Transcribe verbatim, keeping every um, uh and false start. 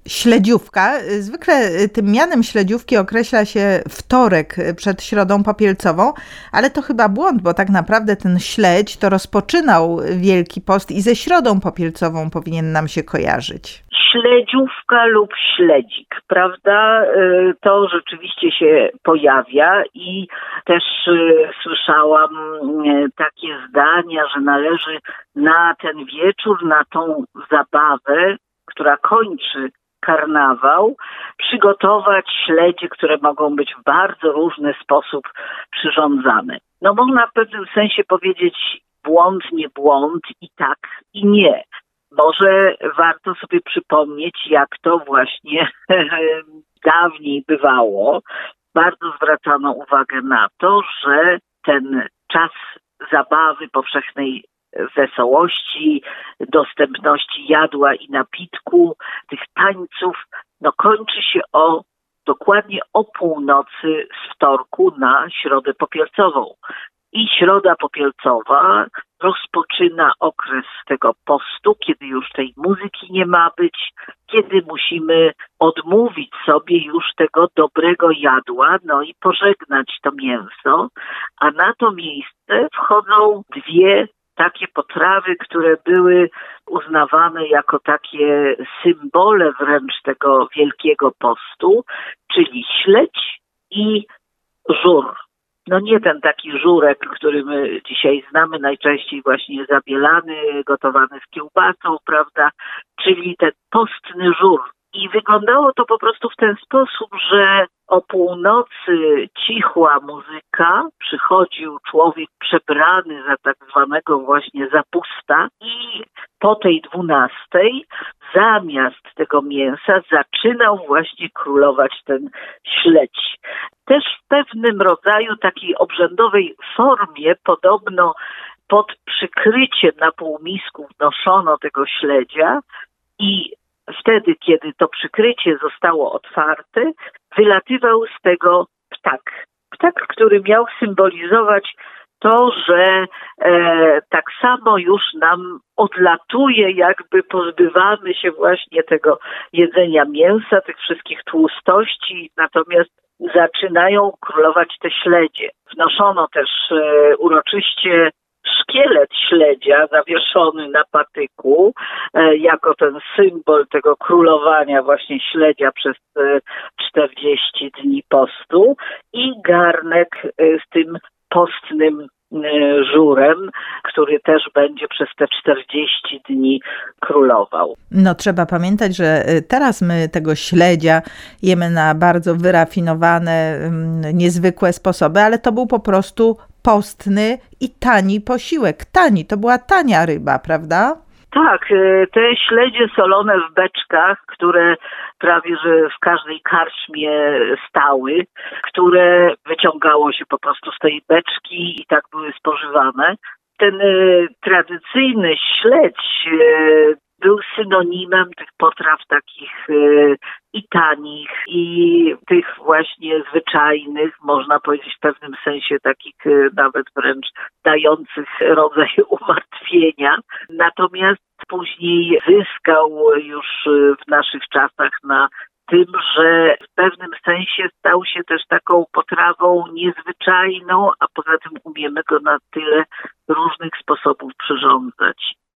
Śledziówka. Zwykle tym mianem śledziówki określa się wtorek przed Środą Popielcową, ale to chyba błąd, bo tak naprawdę ten śledź to rozpoczynał Wielki Post i ze Środą Popielcową powinien nam się kojarzyć. Śledziówka lub śledzik, prawda? To rzeczywiście się pojawia i też słyszałam takie zdania, że należy na ten wieczór, na tą zabawę, która kończy karnawał, przygotować śledzie, które mogą być w bardzo różny sposób przyrządzane. No można w pewnym sensie powiedzieć błąd, nie błąd, i tak, i nie. Może warto sobie przypomnieć, jak to właśnie dawniej bywało. Bardzo zwracano uwagę na to, że ten czas zabawy, powszechnej wesołości, dostępności jadła i napitku, tych tańców, no kończy się o dokładnie o północy z wtorku na Środę Popielcową. I Środa Popielcowa rozpoczyna okres tego postu, kiedy już tej muzyki nie ma być, kiedy musimy odmówić sobie już tego dobrego jadła, no i pożegnać to mięso, a na to miejsce wchodzą dwie takie potrawy, które były uznawane jako takie symbole wręcz tego Wielkiego Postu, czyli śledź i żur. No nie ten taki żurek, który my dzisiaj znamy, najczęściej właśnie zabielany, gotowany z kiełbasą, prawda, czyli ten postny żur. I wyglądało to po prostu w ten sposób, że o północy cichła muzyka, przychodził człowiek przebrany za tak zwanego właśnie zapusta i po tej dwunastej zamiast tego mięsa zaczynał właśnie królować ten śledź. Też w pewnym rodzaju takiej obrzędowej formie podobno pod przykryciem na półmisku wnoszono tego śledzia i wtedy, kiedy to przykrycie zostało otwarte, wylatywał z tego ptak. Ptak, który miał symbolizować to, że e, tak samo już nam odlatuje, jakby pozbywamy się właśnie tego jedzenia mięsa, tych wszystkich tłustości, natomiast zaczynają królować te śledzie. Wnoszono też e, uroczyście szkielet śledzia zawieszony na patyku, e, jako ten symbol tego królowania właśnie śledzia przez e, czterdzieści dni postu i garnek e, z tym postnym e, żurem, który też będzie przez te czterdzieści dni królował. No trzeba pamiętać, że teraz my tego śledzia jemy na bardzo wyrafinowane, niezwykłe sposoby, ale to był po prostu postny i tani posiłek. Tani, to była tania ryba, prawda? Tak, te śledzie solone w beczkach, które prawie że w każdej karczmie stały, które wyciągało się po prostu z tej beczki i tak były spożywane. Ten y, tradycyjny śledź y, był synonimem tych potraw takich y, i tanich, i tych właśnie zwyczajnych, można powiedzieć w pewnym sensie takich y, nawet wręcz dających rodzaj umartwienia. Natomiast później zyskał już w naszych czasach na tym, że w pewnym sensie stał się też taką potrawą niezwyczajną, a poza tym umiemy go na tyle różnych sposobów przyrządzać.